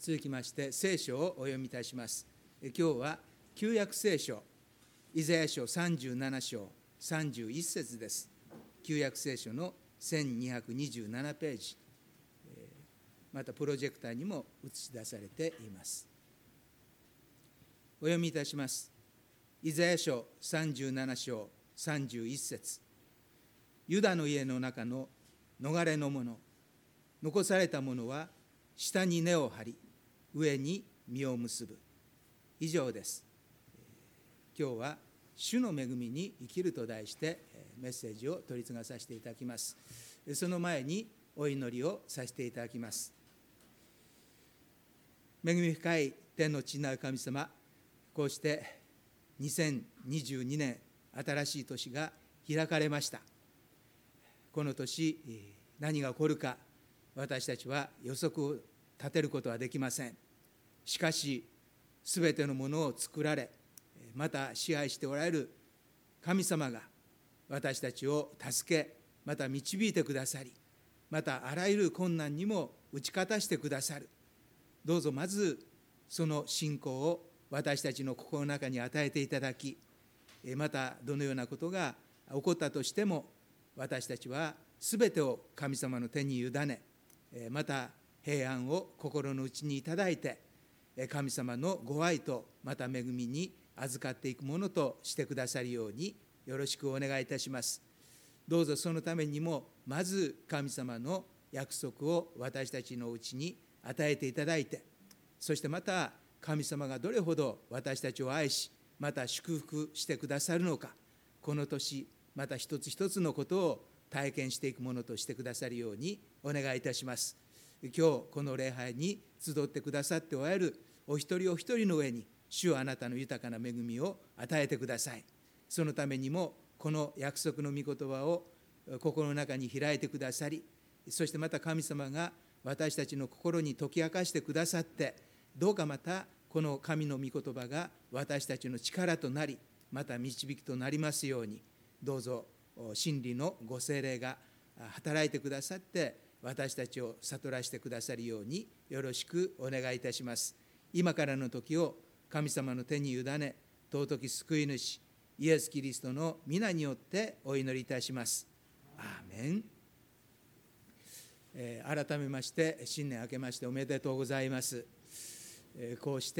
続きまして聖書をお読みいたします。今日は旧約聖書イザヤ書37章31節です。旧約聖書の1227ページ、またプロジェクターにも映し出されています。お読みいたします。イザヤ書37章31節、ユダの家の中の逃れの者、残された者は下に根を張り上に実を結ぶ。以上です。今日は主の恵みに生きると題してメッセージを取り次がさせていただきます。その前にお祈りをさせていただきます。恵み深い天の父なる神様、こうして2022年新しい年が開かれました。この年何が起こるか私たちは予測を立てることはできません。しかしすべてのものを作られ、また支配しておられる神様が私たちを助け、また導いてくださり、またあらゆる困難にも打ち勝たしてくださる。どうぞまずその信仰を私たちの心の中に与えていただき、またどのようなことが起こったとしても私たちはすべてを神様の手に委ね、また平安を心の内にいただいて、神様のご愛とまた恵みに預かっていくものとしてくださるようによろしくお願いいたします。どうぞそのためにもまず神様の約束を私たちのうちに与えていただいて、そしてまた神様がどれほど私たちを愛し、また祝福してくださるのか、この年また一つ一つのことを体験していくものとしてくださるようにお願いいたします。今日この礼拝に集ってくださっておられるお一人お一人の上に主はあなたの豊かな恵みを与えてください。そのためにもこの約束の御言葉を心の中に開いてくださり、そしてまた神様が私たちの心に解き明かしてくださって、どうかまたこの神の御言葉が私たちの力となり、また導きとなりますように、どうぞ真理のご聖霊が働いてくださって私たちを悟らせてくださるようによろしくお願いいたします。今からの時を神様の手に委ね、尊き救い主イエス・キリストの皆によってお祈りいたします。アーメン。改めまして新年明けましておめでとうございます。こうして、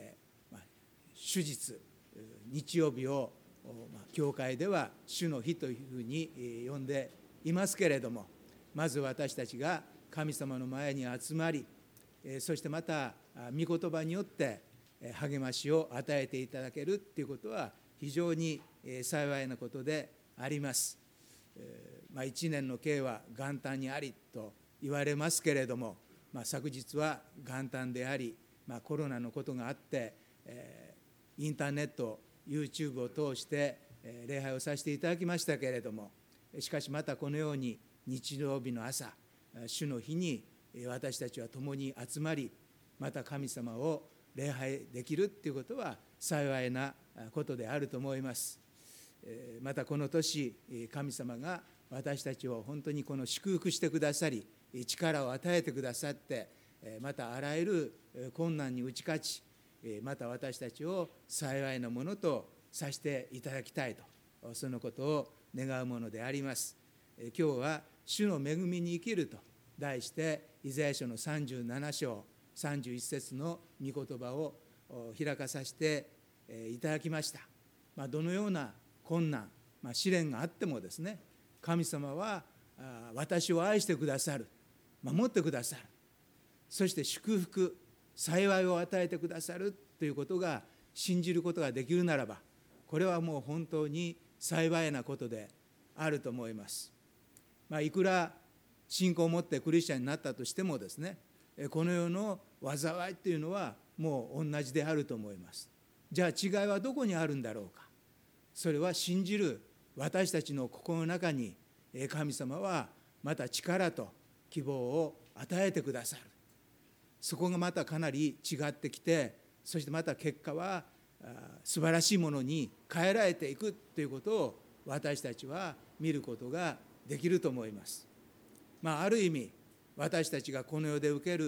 主日日曜日を教会では主の日というふうに呼んでいますけれども、まず私たちが神様の前に集まり、そしてまた御言葉によって励ましを与えていただけるということは非常に幸いなことであります。一年の計は元旦にありと言われますけれども、昨日は元旦であり、コロナのことがあって、インターネット YouTube を通して礼拝をさせていただきましたけれども、しかしまたこのように日曜日の朝、主の日に私たちは共に集まり、また神様を礼拝できるということは幸いなことであると思います。またこの年、神様が私たちを本当にこの祝福してくださり、力を与えてくださって、またあらゆる困難に打ち勝ち、また私たちを幸いなものとさせていただきたいと、そのことを願うものであります。今日は主の恵みに生きると題してイザヤ書の37章31節の御言葉を開かさせていただきました。どのような困難、試練があってもですね、神様は私を愛してくださる、守ってくださる、そして祝福幸いを与えてくださるということが信じることができるならば、これはもう本当に幸いなことであると思います。いくら信仰を持ってクリスチャンになったとしてもですね、この世の災いというのはもう同じであると思います。じゃあ違いはどこにあるんだろうか。それは信じる私たちの心の中に神様はまた力と希望を与えてくださる。そこがまたかなり違ってきて、そしてまた結果は素晴らしいものに変えられていくということを私たちは見ることができると思います。ある意味私たちがこの世で受ける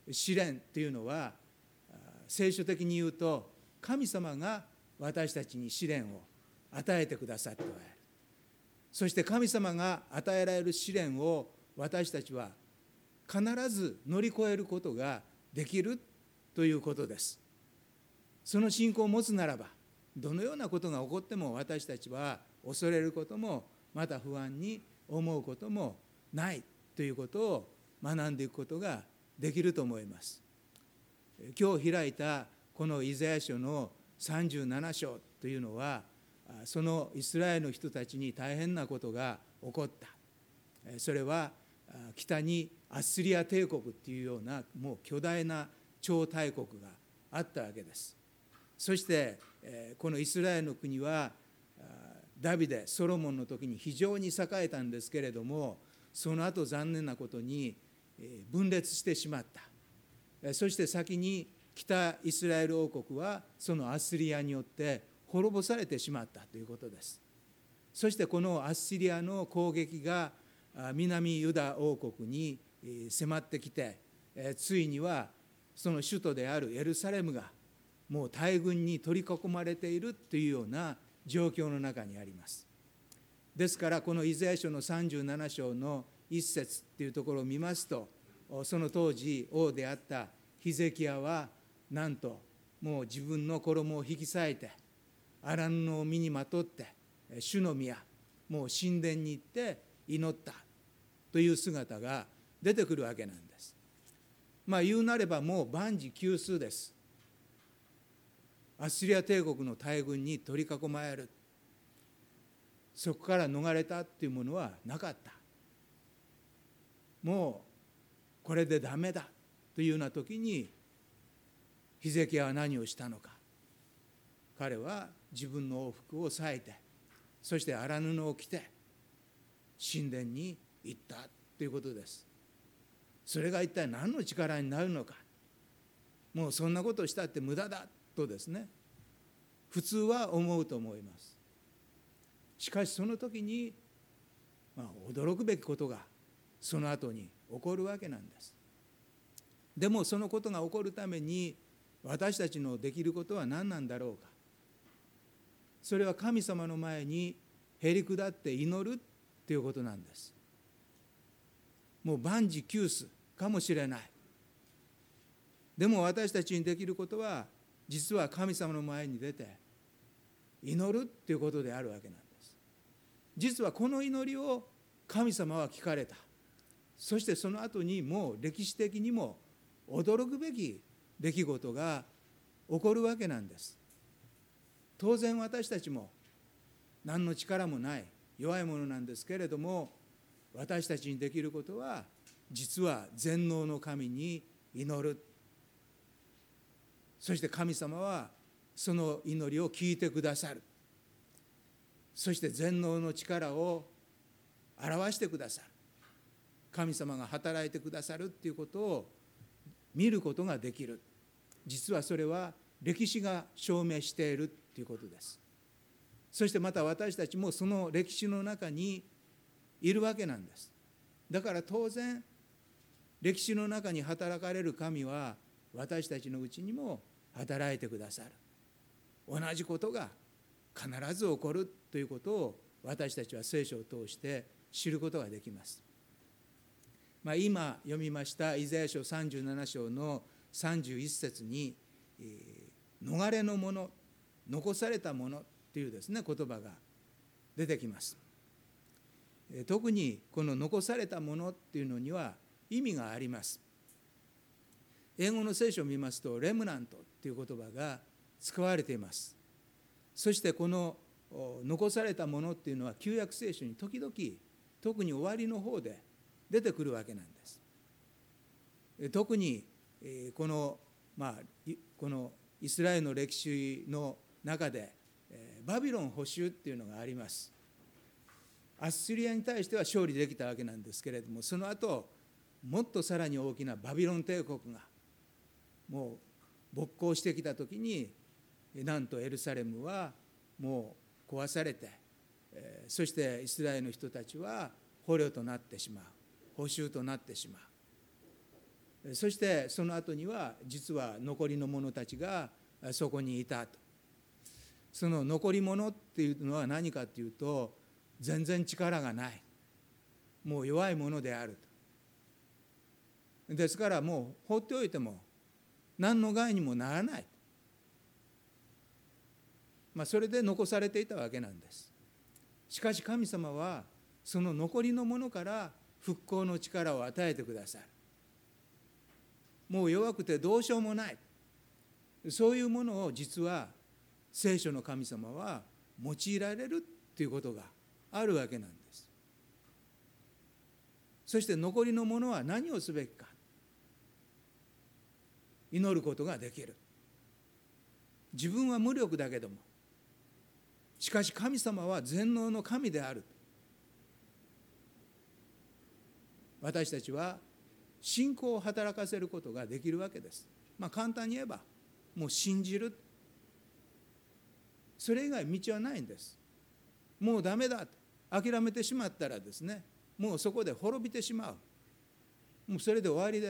試練というのは、聖書的に言うと神様が私たちに試練を与えてくださっておられる。そして神様が与えられる試練を私たちは必ず乗り越えることができるということです。その信仰を持つならば、どのようなことが起こっても私たちは恐れることも、また不安に思うこともないということを学んでいくことができると思います。今日開いたこのイザヤ書の37章というのは、そのイスラエルの人たちに大変なことが起こった。それは北にアッスリア帝国というようなもう巨大な超大国があったわけです。そしてこのイスラエルの国はダビデ、ソロモンの時に非常に栄えたんですけれども、その後残念なことに分裂してしまった。そして先に北イスラエル王国はそのアッスリアによって滅ぼされてしまったということです。そしてこのアッシリアの攻撃が南ユダ王国に迫ってきて、ついにはその首都であるエルサレムがもう大軍に取り囲まれているというような状況の中にあります。ですからこのイザヤ書の37章の一節というところを見ますと、その当時王であったヒゼキヤはなんともう自分の衣を引き裂いて荒布を身にまとって主の宮、もう神殿に行って祈ったという姿が出てくるわけなんです。言うなればもう万事休すです。アッシリア帝国の大軍に取り囲まれる。そこから逃れたっていうものはなかった。もうこれでダメだというような時にヒゼキヤは何をしたのか。彼は自分の王服を裂いて、そして荒布を着て神殿に行ったということです。それが一体何の力になるのか。もうそんなことをしたって無駄だとですね、普通は思うと思います。しかしその時に、驚くべきことがその後に起こるわけなんです。でもそのことが起こるために私たちのできることは何なんだろうか。それは神様の前にへり下って祈るということなんです。もう万事休すかもしれない。でも私たちにできることは、実は神様の前に出て祈るということであるわけなんです。実はこの祈りを神様は聞かれた。そしてその後にもう歴史的にも驚くべき出来事が起こるわけなんです。当然私たちも何の力もない弱いものなんですけれども、私たちにできることは実は全能の神に祈る。そして神様はその祈りを聞いてくださる。そして全能の力を表してくださる。神様が働いてくださるということを見ることができる。実はそれは歴史が証明しているということです。そしてまた私たちもその歴史の中にいるわけなんです。だから当然歴史の中に働かれる神は私たちのうちにも働いてくださる。同じことが必ず起こるということを私たちは聖書を通して知ることができます。今読みましたイザヤ書37章の31節に逃れの者、残された者というですね言葉が出てきます。特にこの残された者っていうのには意味があります。英語の聖書を見ますとレムナントという言葉が使われています。そしてこの残されたものっていうのは旧約聖書に時々特に終わりの方で出てくるわけなんです。特にこのイスラエルの歴史の中でバビロン捕囚っていうのがあります。アッシリアに対しては勝利できたわけなんですけれども、その後もっとさらに大きなバビロン帝国がもう勃興してきた時に、なんとエルサレムはもう壊されて、そしてイスラエルの人たちは捕虜となってしまう、捕囚となってしまそしてその後には実は残りの者たちがそこにいたと。その残り者っていうのは何かっていうと、全然力がない、もう弱いものであると。ですからもう放っておいても何の害にもならない、それで残されていたわけなんです。しかし神様はその残りのものから復興の力を与えてくださる。もう弱くてどうしようもない、そういうものを実は聖書の神様は用いられるということがあるわけなんです。そして残りのものは何をすべきか、祈ることができる。自分は無力だけども、しかし神様は全能の神である。私たちは信仰を働かせることができるわけです。簡単に言えばもう信じる、それ以外道はないんです。もうダメだと諦めてしまったらですね、もうそこで滅びてしまう、もうそれで終わりです。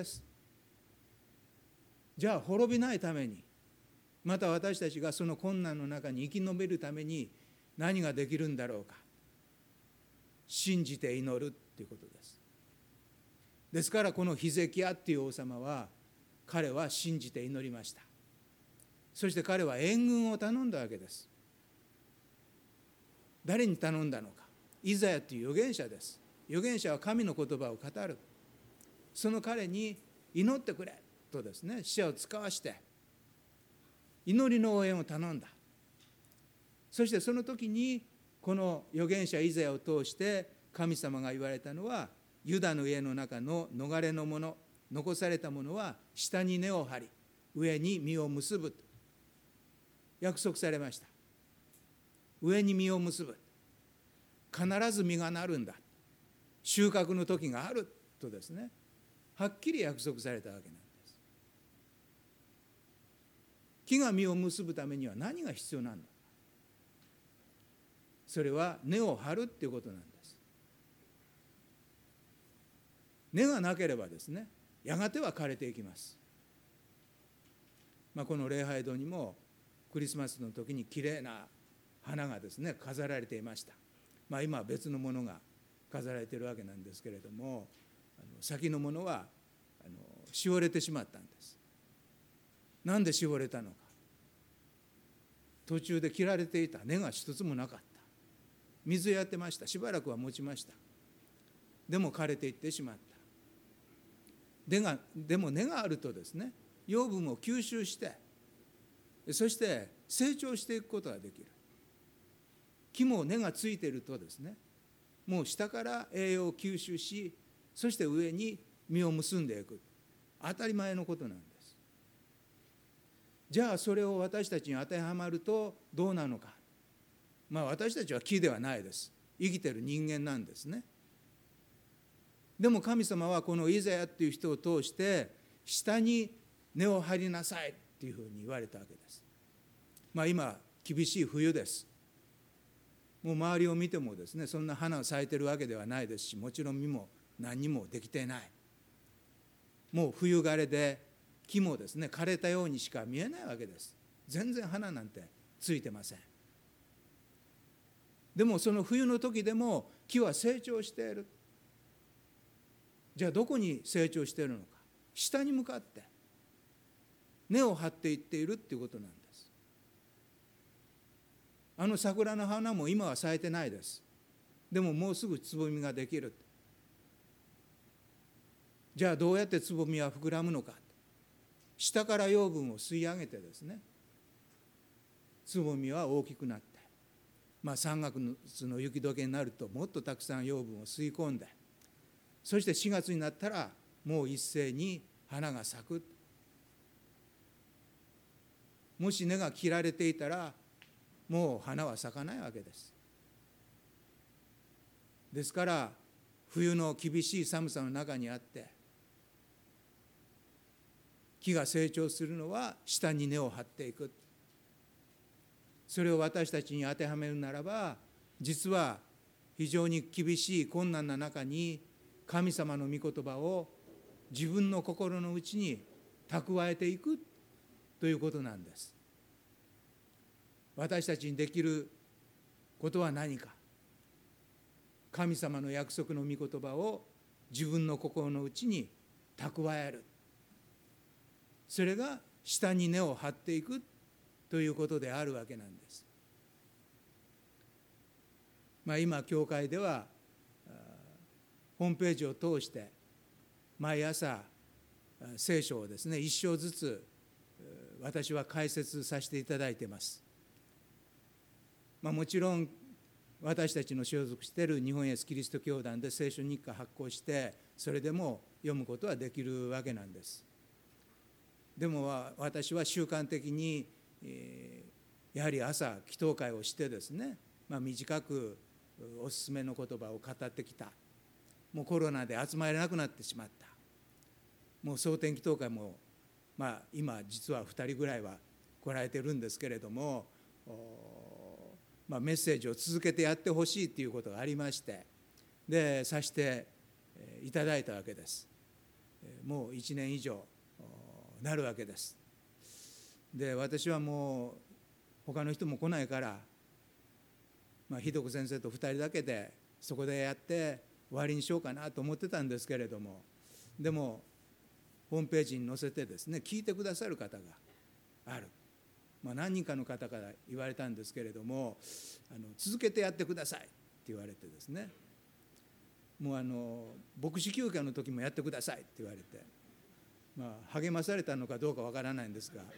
じゃあ滅びないために、また私たちがその困難の中に生き延びるために何ができるんだろうか。信じて祈るということです。ですからこのヒゼキヤっていう王様は、彼は信じて祈りました。そして彼は援軍を頼んだわけです。誰に頼んだのか。イザヤという預言者です。預言者は神の言葉を語る。その彼に祈ってくれとですね、使者を使わして祈りの応援を頼んだ。そしてその時にこの預言者イザヤを通して神様が言われたのは、ユダの家の中の逃れの者、残された者は下に根を張り上に実を結ぶと約束されました。上に実を結ぶ、必ず実がなるんだ、収穫の時があるとですね、はっきり約束されたわけなんです。木が実を結ぶためには何が必要なのか。それは根を張るっていうことなんです。根がなければですね、やがては枯れていきます。この礼拝堂にもクリスマスの時にきれいな花がですね飾られていました。今は別のものが飾られているわけなんですけれども、先のものはしおれてしまったんです。なんでしおれたのか。途中で切られていた根が一つもなかった。水やってました。しばらくは持ちました。でも枯れていってしまった。でも根があるとですね、養分を吸収して、そして成長していくことができる。木も根がついているとですね、もう下から栄養を吸収し、そして上に実を結んでいく。当たり前のことなんです。じゃあそれを私たちに当てはまるとどうなのか。私たちは木ではないです。生きている人間なんですね。でも神様はこのイザヤっていう人を通して下に根を張りなさいっていうふうに言われたわけです。今厳しい冬です。もう周りを見てもですね、そんな花が咲いてるわけではないですし、もちろん実も何にもできていない。もう冬枯れで木もですね枯れたようにしか見えないわけです。全然花なんてついてません。でもその冬の時でも木は成長している。じゃあどこに成長しているのか。下に向かって根を張っていっているっていうことなんです。桜の花も今は咲いてないです。でももうすぐつぼみができる。じゃあどうやってつぼみは膨らむのか。下から養分を吸い上げてですね、つぼみは大きくなって、3月の雪解けになるともっとたくさん養分を吸い込んで、そして4月になったらもう一斉に花が咲く。もし根が切られていたらもう花は咲かないわけです。ですから冬の厳しい寒さの中にあって、木が成長するのは下に根を張っていく。それを私たちに当てはめるならば、実は非常に厳しい困難な中に神様の御言葉を自分の心の内に蓄えていくということなんです。私たちにできることは何か。神様の約束の御言葉を自分の心の内に蓄える。それが下に根を張っていくということであるわけなんです。今教会ではホームページを通して毎朝聖書をですね、一章ずつ私は解説させていただいています。もちろん私たちの所属している日本イエスキリスト教団で聖書日課発行して、それでも読むことはできるわけなんです。でも私は習慣的にやはり朝祈祷会をしてですね、短くおすすめの言葉を語ってきた。もうコロナで集まれなくなってしまった。もう蒼天祈祷会も今実は2人ぐらいは来られてるんですけれども、メッセージを続けてやってほしいということがありまして、でさせていただいたわけです。もう1年以上なるわけです。で私はもう他の人も来ないから、ひどく先生と2人だけでそこでやって終わりにしようかなと思ってたんですけれども、でもホームページに載せてですね、聞いてくださる方がある。何人かの方から言われたんですけれども、続けてやってくださいって言われてですね、もう牧師休暇の時もやってくださいって言われて、励まされたのかどうかわからないんですが、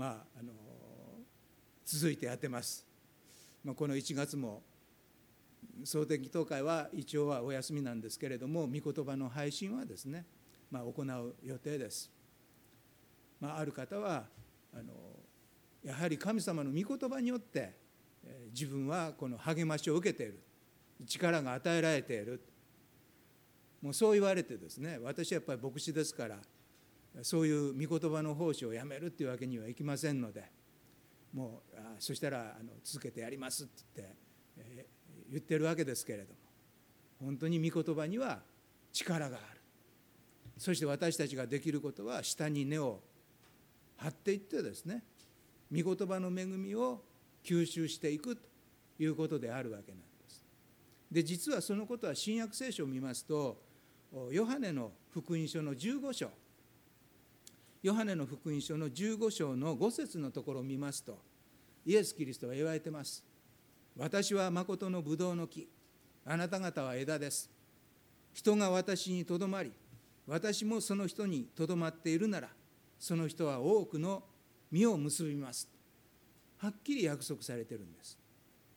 続いてやってます。この1月も蒼天祈祷会は一応はお休みなんですけれども、御言葉の配信はですね、行う予定です。ある方はやはり神様の御言葉によって自分はこの励ましを受けている、力が与えられている、もうそう言われてですね、私はやっぱり牧師ですから、そういう御言葉の奉仕をやめるっていうわけにはいきませんので、もうそしたら続けてやりますって言ってるわけですけれども、本当に御言葉には力がある。そして私たちができることは下に根を張っていってですね、御言葉の恵みを吸収していくということであるわけなんです。で実はそのことは新約聖書を見ますと、ヨハネの福音書の15章、ヨハネの福音書の15章の5節のところを見ますと、イエス・キリストは言われています。私は誠のブドウの木、あなた方は枝です。人が私にとどまり、私もその人にとどまっているなら、その人は多くの実を結びます。はっきり約束されているんです。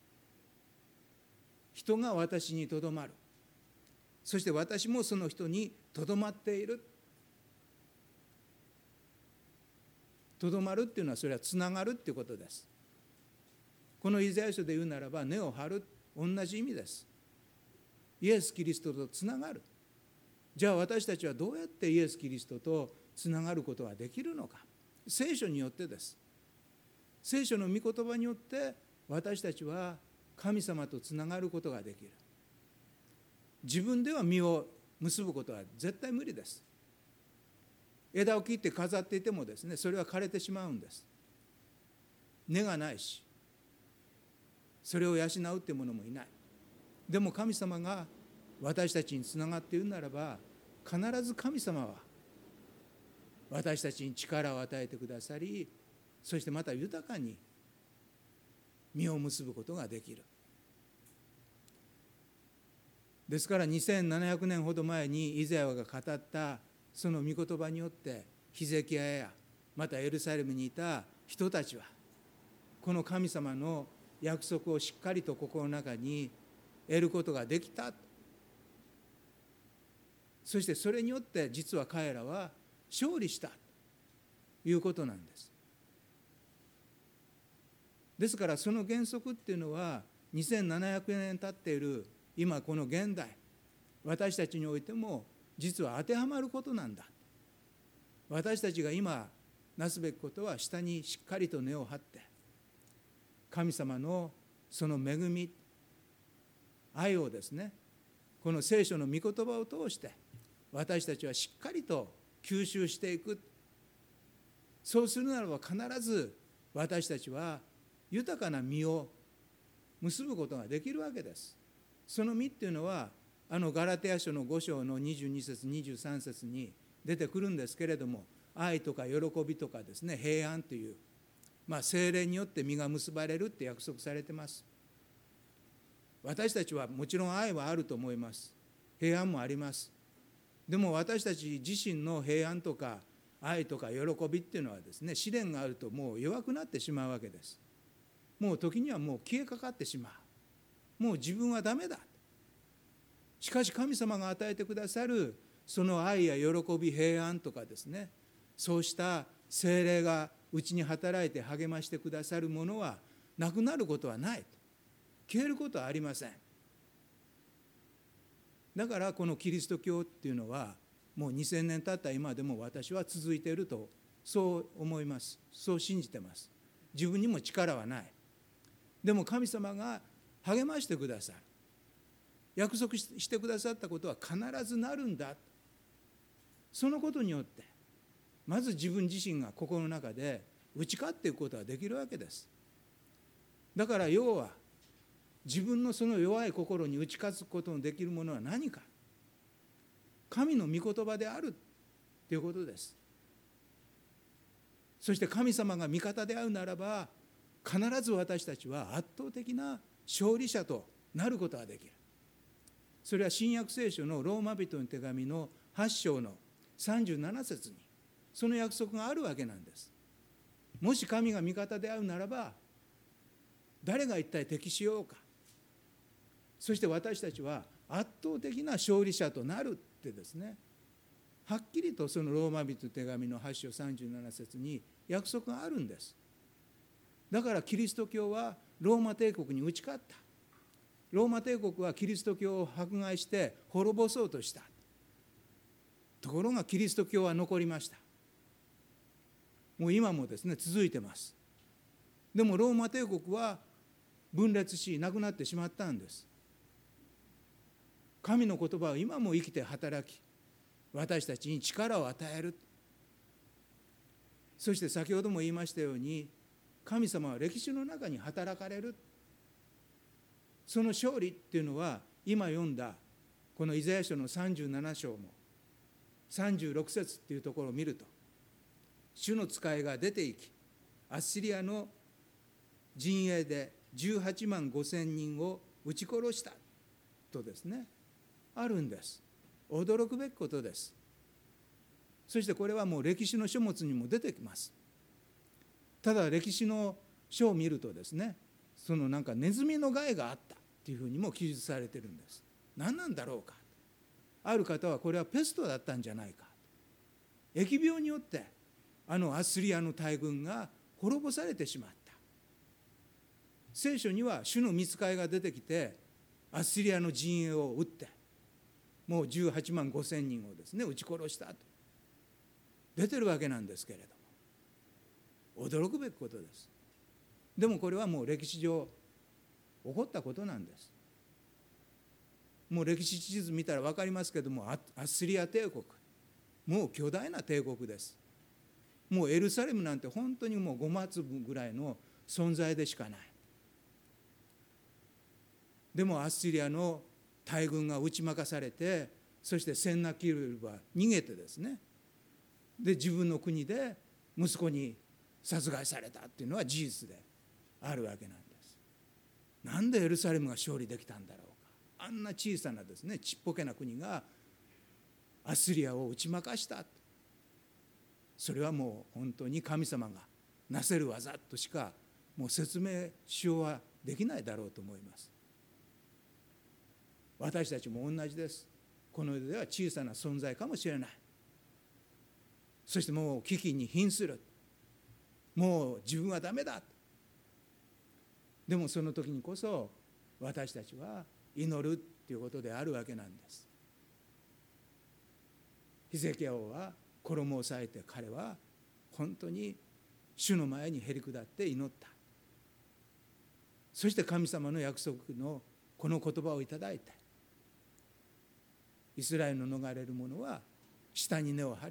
人が私にとどまる。そして私もその人にとどまっている。とどまるっていうのは、それはつながるっていうことです。このイザヤ書で言うならば、根を張る、同じ意味です。イエス・キリストとつながる。じゃあ私たちはどうやってイエス・キリストとつながることができるのか。聖書によってです。聖書の御言葉によって私たちは神様とつながることができる。自分では実を結ぶことは絶対無理です。枝を切って飾っていてもですね、それは枯れてしまうんです。根がないし、それを養うっていうものもいない。でも神様が私たちにつながっているならば、必ず神様は私たちに力を与えてくださり、そしてまた豊かに実を結ぶことができる。ですから2700年ほど前にイザヤが語ったその御言葉によって、ヒゼキヤやまたエルサレムにいた人たちはこの神様の約束をしっかりと心の中に得ることができた。そしてそれによって実は彼らは勝利したということなんです。ですからその原則っていうのは2700年経っている今この現代、私たちにおいても実は当てはまることなんだ。私たちが今なすべきことは、下にしっかりと根を張って神様のその恵み、愛をですね、この聖書の御言葉を通して私たちはしっかりと吸収していく。そうするならば必ず私たちは豊かな実を結ぶことができるわけです。その実っていうのはガラテヤ書の5章の22節23節に出てくるんですけれども、愛とか喜びとかですね、平安という、聖霊によって実が結ばれるって約束されてます。私たちはもちろん愛はあると思います。平安もあります。でも私たち自身の平安とか愛とか喜びっていうのはですね、試練があるともう弱くなってしまうわけです。もう時にはもう消えかかってしまう。もう自分はダメだ。しかし神様が与えてくださるその愛や喜び、平安とかですね、そうした聖霊がうちに働いて励ましてくださるものはなくなることはない。消えることはありません。だからこのキリスト教っていうのはもう2000年経った今でも私は続いているとそう思います。そう信じてます。自分にも力はない。でも神様が励ましてくださる。約束してくださったことは必ずなるんだ。そのことによってまず自分自身が心の中で打ち勝っていくことができるわけです。だから要は自分のその弱い心に打ち勝つことのできるものは何か、神の御言葉であるということです。そして神様が味方であるならば必ず私たちは圧倒的な勝利者となることができる。それは新約聖書のローマ人の手紙の8章の37節にその約束があるわけなんです。もし神が味方であるならば誰が一体敵しようか。そして私たちは圧倒的な勝利者となるってですね、はっきりとそのローマ人の手紙の8章37節に約束があるんです。だからキリスト教はローマ帝国に打ち勝った。ローマ帝国はキリスト教を迫害して滅ぼそうとした。ところがキリスト教は残りました。もう今もですね続いてます。でもローマ帝国は分裂しなくなってしまったんです。神の言葉は今も生きて働き、私たちに力を与える。そして先ほども言いましたように、神様は歴史の中に働かれる。その勝利っていうのは今読んだこのイザヤ書の37章も36節っていうところを見ると、主の使いが出て行きアッシリアの陣営で18万5千人を撃ち殺したとですねあるんです。驚くべきことです。そしてこれはもう歴史の書物にも出てきます。ただ歴史の書を見るとですね、そのなんかネズミの害があったっていうふうにも記述されてるんです。何なんだろうか。ある方はこれはペストだったんじゃないか。疫病によってアッスリアの大軍が滅ぼされてしまった。聖書には主の御使いが出てきてアッシリアの陣営を撃ってもう18万5千人をですね撃ち殺したと出てるわけなんですけれども、驚くべきことです。でもこれはもう歴史上起こったことなんです。もう歴史地図見たら分かりますけども、アッシリア帝国もう巨大な帝国です。もうエルサレムなんて本当にもう5万粒ぐらいの存在でしかない。でもアッシリアの大軍が打ち負かされて、そしてセンナキルは逃げてですね、で自分の国で息子に殺害されたっていうのは事実であるわけなんです。なんでエルサレムが勝利できたんだろうか。あんな小さなですねちっぽけな国がアッシリアを打ち負かした。それはもう本当に神様がなせる技としかもう説明しようはできないだろうと思います。私たちも同じです。この世では小さな存在かもしれない。そしてもう危機に瀕する。もう自分はダメだ。でもその時にこそ私たちは祈るということであるわけなんです。ヒゼキヤ王は衣を裂いて彼は本当に主の前にへり下って祈った。そして神様の約束のこの言葉をいただいて、イスラエルの逃れる者は下に根を張り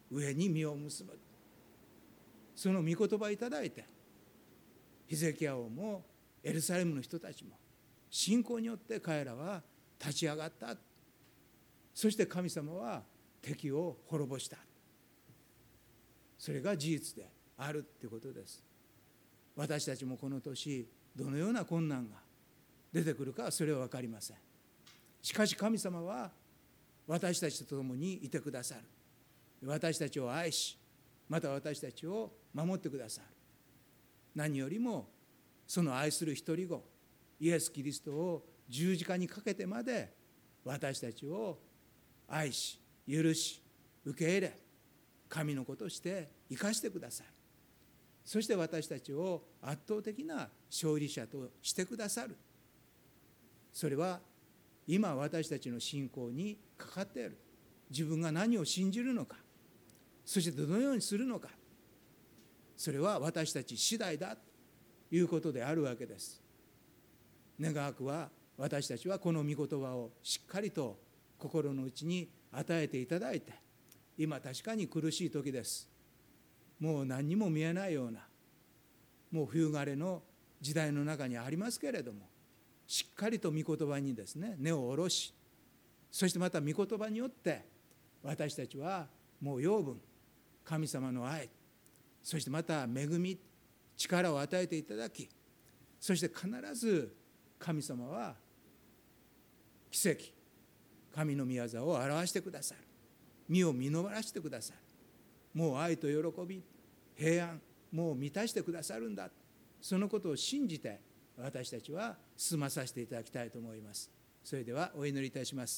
上に実を結ぶ。その御言葉をいただいて、ヒゼキヤ王もエルサレムの人たちも信仰によって彼らは立ち上がった。そして神様は敵を滅ぼした。それが事実であるということです。私たちもこの年どのような困難が出てくるかはそれは分かりません。しかし神様は私たちと共にいてくださる。私たちを愛し、また私たちを守ってくださる。何よりもその愛する一人子イエス・キリストを十字架にかけてまで私たちを愛し、許し、受け入れ、神の子として生かしてくださる。そして私たちを圧倒的な勝利者としてくださる。それは今私たちの信仰にかかっている。自分が何を信じるのか、そしてどのようにするのか、それは私たち次第だということであるわけです。願わくは私たちはこの御言葉をしっかりと心の内に与えていただいて、今確かに苦しい時です。もう何にも見えないような、もう冬枯れの時代の中にありますけれども、しっかりと御言葉にですね、根を下ろし、そしてまた御言葉によって私たちはもう養分、神様の愛、そしてまた恵み、力を与えていただき、そして必ず神様は奇跡、神の御業を表してくださる。実を実らせてくださる。もう愛と喜び、平安、もう満たしてくださるんだ。そのことを信じて私たちは進まさせていただきたいと思います。それではお祈りいたします。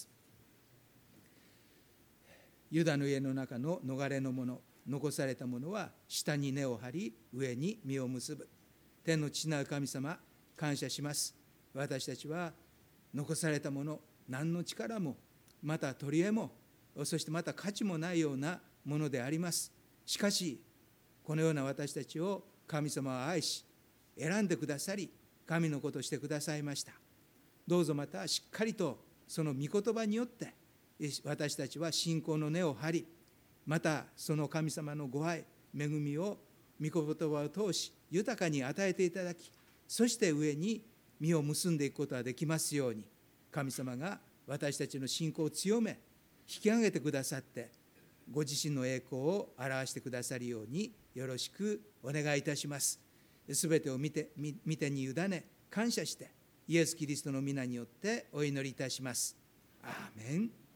ユダの家の中の逃れの者、残された者は下に根を張り、上に実を結ぶ。天の父なる神様、感謝します。私たちは残されたもの、何の力もまた取り柄も、そしてまた価値もないようなものであります。しかしこのような私たちを神様は愛し、選んでくださり、神の子としてくださいました。どうぞまたしっかりとその御言葉によって私たちは信仰の根を張り、またその神様のご愛、恵みを御言葉を通し豊かに与えていただき、そして上に実を結んでいくことができますように、神様が私たちの信仰を強め引き上げてくださって、ご自身の栄光を表してくださるようによろしくお願いいたします。すべてを見てに委ね感謝して、イエス・キリストの皆によってお祈りいたします。アーメン。